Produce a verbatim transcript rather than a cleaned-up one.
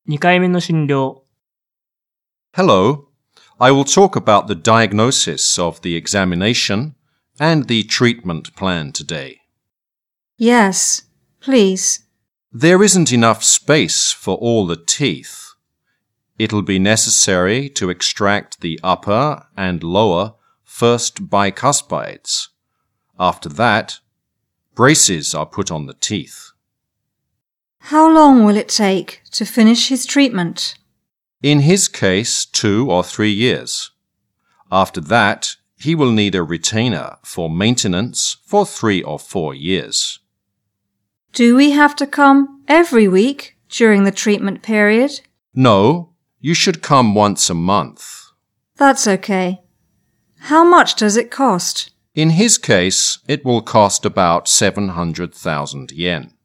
にかいめの診療 Hello. I will talk about the diagnosis of the examination and the treatment plan today. Yes, please. There isn't enough space for all the teeth. It'll be necessary to extract the upper and lower first bicuspides. After that, braces are put on the teeth. How long will it take to finish his treatment? In his case, two or three years. After that, he will need a retainer for maintenance for three or four years. Do we have to come every week during the treatment period? No, you should come once a month. That's okay. How much does it cost? In his case, it will cost about seven hundred thousand yen.